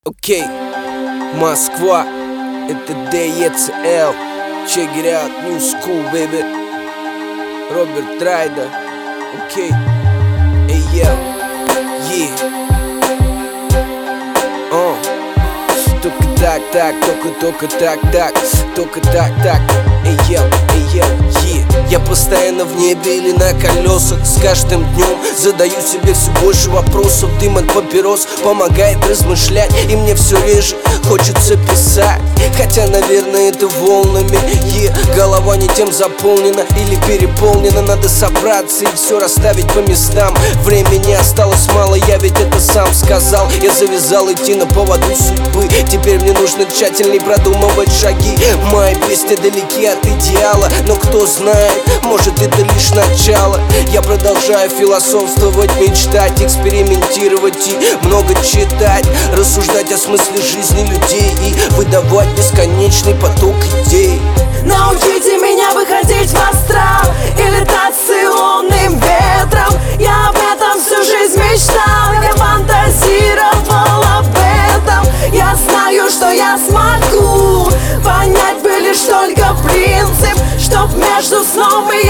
Окей, Москва, это DECL. Check it out, new school, baby. Роберт Райдер, окей. Эй, я, Только так, эй, я. Я постоянно в небе или на колесах. С каждым днем задаю себе все больше вопросов. Дым от папирос помогает размышлять, и мне все реже хочется писать. Хотя, наверное, это волнами. Голова не тем заполнена или переполнена. Надо собраться и все расставить по местам. Времени осталось мало, я ведь это сам сказал. Я завязал идти на поводу судьбы. Теперь мне нужно тщательней продумывать шаги. Мои песни далеки от идеала, но кто знает, может, это лишь начало. Я продолжаю философствовать, мечтать, экспериментировать и много читать, рассуждать о смысле жизни людей и выдавать бесконечный поток идей. Научите меня выходить в астрал и летать с лунным ветром. Я об этом всю жизнь мечтал, я фантазировал об этом. Я знаю, что я смогу понять бы лишь только принцип, чтоб между сном и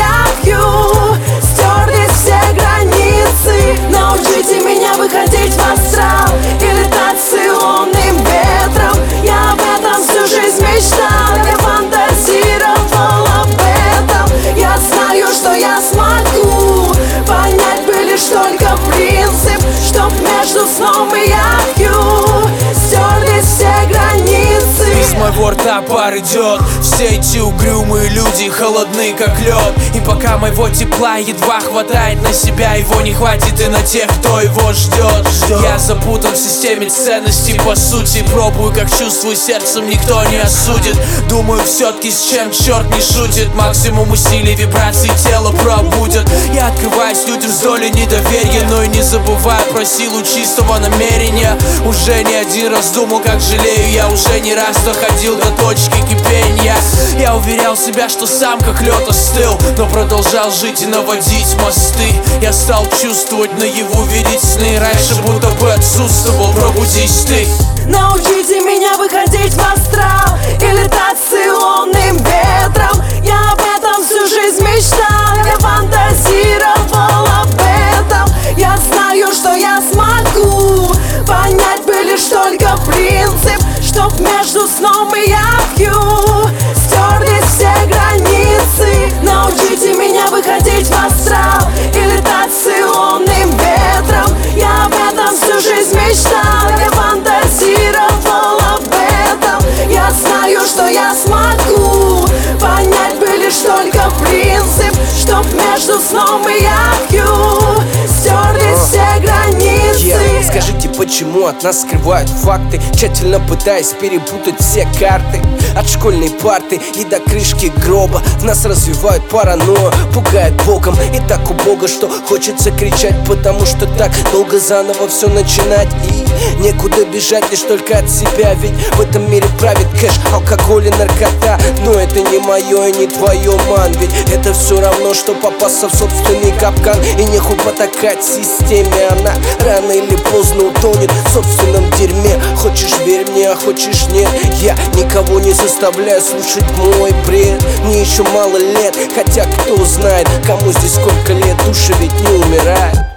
явью стерлись все границы. Научите меня выходить в астрал и летать с лунным ветром. Я об этом всю жизнь мечтал, я фантазировал об этом. Я знаю, что я смогу понять бы лишь только принцип, чтоб между сном и явью стерлись все границы. Из моего рта пар идет, все эти угрюмые люди холодны как лед. И пока моего тепла едва хватает на себя, его не хватит и на тех, кто его ждет. Я запутан в системе ценностей, по сути. Пробую, как чувствую, сердцем никто не осудит. Думаю, все-таки с чем черт не шутит. Максимум усилий, вибраций тела пробудет. Я открываюсь людям с долей недоверия, но и не забываю про силу чистого намерения. Уже не один раз думал, как жалею. Я уже не раз доходил до точки кипения. Я уверял себя, что сам как лед остыл, но продолжал жить и наводить мосты. Я стал чувствовать наяву, видеть сны. Раньше будто бы отсутствовал, пробудись ты. Научите меня выходить в астрал и летать с лунным ветром. Я об этом всю жизнь мечтал, я фантазировал об этом. Я знаю, что я смогу понять бы лишь только принцип, чтоб между сном и явью стерлись все границы. Научите меня выходить в астрал и летать с лунным ветром. Я об этом всю жизнь мечтал, я фантазировал об этом. Я знаю, что я смогу понять бы лишь только принцип, чтоб между сном и явью стерлись все границы. Скажите, почему от нас скрывают факты, тщательно пытаясь перепутать все карты? От школьной парты и до крышки гроба в нас развивают паранойю, пугает боком и так убого, что хочется кричать, потому что так долго заново все начинать. И некуда бежать лишь только от себя, ведь в этом мире правит кэш, алкоголь и наркота. Но это не мое и не твое, ман, ведь это все равно, что попасться в собственный капкан. И нехуй потакать системе, она рано или поздно утонет в собственном дерьме. Хочешь верь мне, а хочешь нет, я никого не заставляю слушать мой бред. Мне еще мало лет, хотя кто знает, кому здесь сколько лет, души ведь не умирают.